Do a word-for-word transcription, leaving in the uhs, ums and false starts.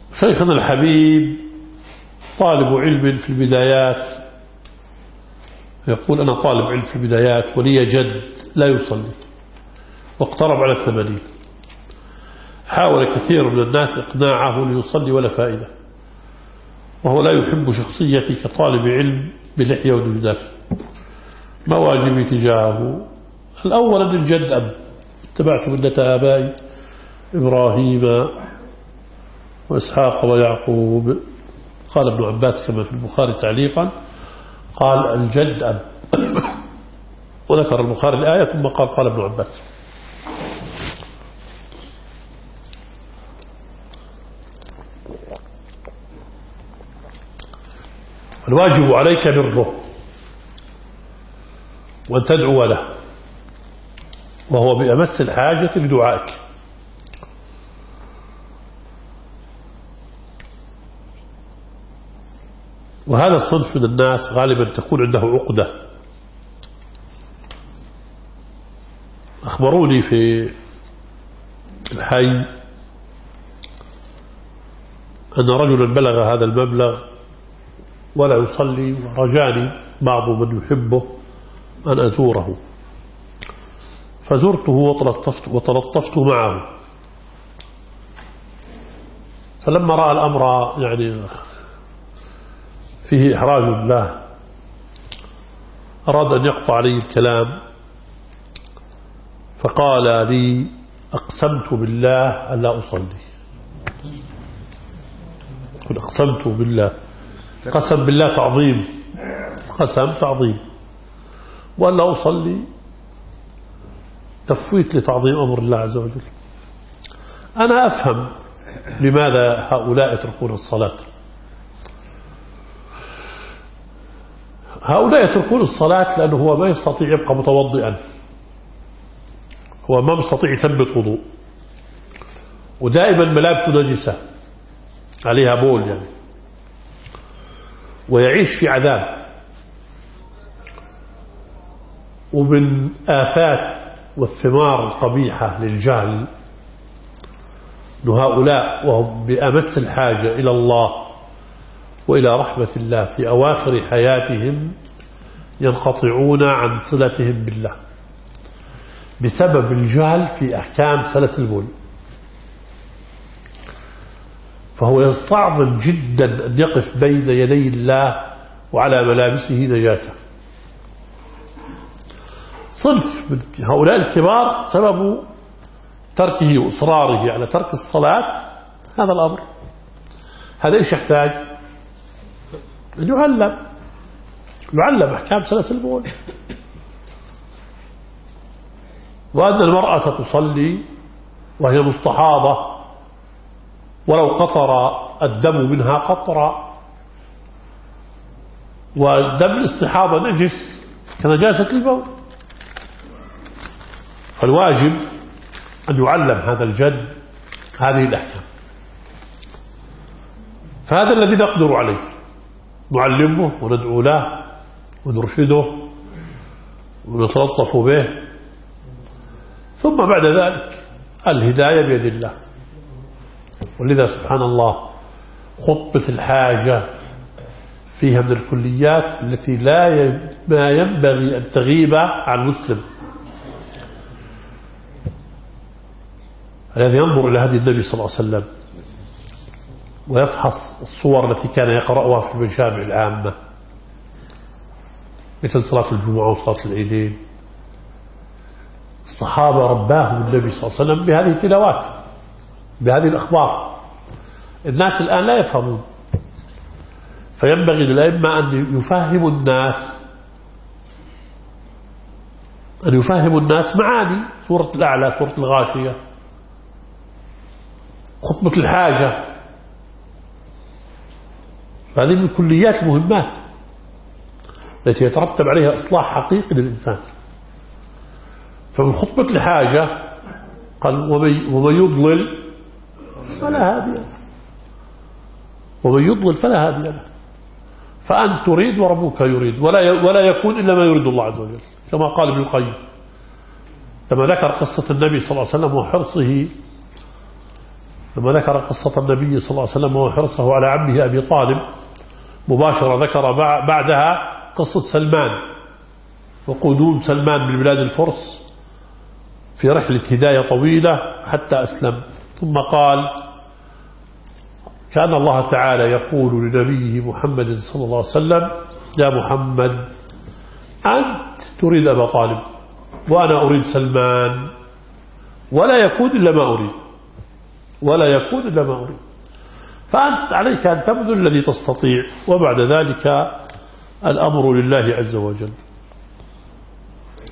شيخنا الحبيب طالب علم في البدايات، يقول أنا طالب علم في البدايات ولي جد لا يصلي واقترب على الثمانين، حاول كثير من الناس إقناعه ليصلي ولا فائدة، وهو لا يحب شخصيتي كطالب علم بلحية ودجداف. ما واجبي تجاهه؟ الأول أن الجد أب، اتبعت ملة آبائي إبراهيم وإسحاق ويعقوب. قال ابن عباس كما في البخاري تعليقا، قال الجد أب وذكر البخاري الآية ثم قال قال ابن عباس. الواجب عليك بره وأن تدعو له، وهو بأمس الحاجة لدعائك. وهذا الصنف من الناس غالبا تكون عنده عقدة. أخبروني في الحي أن رجلا بلغ هذا المبلغ ولا يصلي، ورجاني بعض من يحبه أن أزوره، فزرته وتلطفت, وتلطفت معه. فلما رأى الأمر يعني فيه إحراج له أراد أن يقطع علي الكلام، فقال لي أقسمت بالله أن لا أصلي. قل أقسمت بالله، قسم بالله تعظيم، قسم تعظيم، وأن لا أصلي تفويت لتعظيم أمر الله عز وجل. أنا أفهم لماذا هؤلاء يتركون الصلاة. هؤلاء يتركون الصلاة لأنه هو ما يستطيع يبقى متوضئا، هو ما يستطيع يثبت وضوء، ودائما ملابسه نجسة عليها بول يعني، ويعيش في عذاب. ومن آفات والثمار القبيحة للجهل أن هؤلاء وهم بأمس الحاجة إلى الله وإلى رحمة الله في أواخر حياتهم ينقطعون عن صلتهم بالله بسبب الجهل في أحكام سلس البول. فهو يستعظم جدا أن يقف بين يدي الله وعلى ملابسه نجاسة. صنف من هؤلاء الكبار سبب تركه وإصراره على ترك الصلاة هذا الأمر. هذا إيش يحتاج؟ أن يعلم يعلم أحكام سلس البول، وأن المرأة تصلي وهي مستحاضة ولو قطر الدم منها قطرا، والدم الاستحاضة نجس كنجاسة البول. فالواجب أن يعلم هذا الجد هذه الأحكام. فهذا الذي نقدر عليه، نعلمه وندعو له ونرشده ونتلطف به، ثم بعد ذلك الهداية بيد الله. ولذا سبحان الله خطبة الحاجة فيها من الكليات التي لا ما ينبغي أن تغيب عن مسلم الذي ينظر إلى هدي النبي صلى الله عليه وسلم ويفحص الصور التي كان يقرأها في المجامع العامة مثل صلاة الجمعة وصلاة العيدين. الصحابة رباهم النبي صلى الله عليه وسلم بهذه التلاوات بهذه الأخبار. الناس الآن لا يفهمون، فينبغي للأئمة أن يفهموا الناس أن يفهموا الناس معاني سورة الأعلى، سورة الغاشية، خطبة الحاجة. هذه من كليات مهمات التي يترتب عليها إصلاح حقيقي للإنسان. فمن خطبة الحاجة قال ومن يضلل فلا هادي له، ومن يضلل فلا هادي له. فأنت تريد وربك يريد، ولا ولا يكون إلا ما يريد الله عز وجل، كما قال ابن القيم لما ذكر قصة النبي صلى الله عليه وسلم وحرصه لما ذكر قصة النبي صلى الله عليه وسلم وحرصه على عمه أبي طالب مباشرة ذكر بعدها قصة سلمان وقدوم سلمان من بلاد الفرس في رحلة هداية طويلة حتى أسلم. ثم قال كأن الله تعالى يقول لنبيه محمد صلى الله عليه وسلم يا محمد أنت تريد أبا طالب وأنا أريد سلمان ولا يكون إلا ما أريد ولا يكون إلا ما أريد، فأنت عليك أن تبذل الذي تستطيع، وبعد ذلك الأمر لله عز وجل.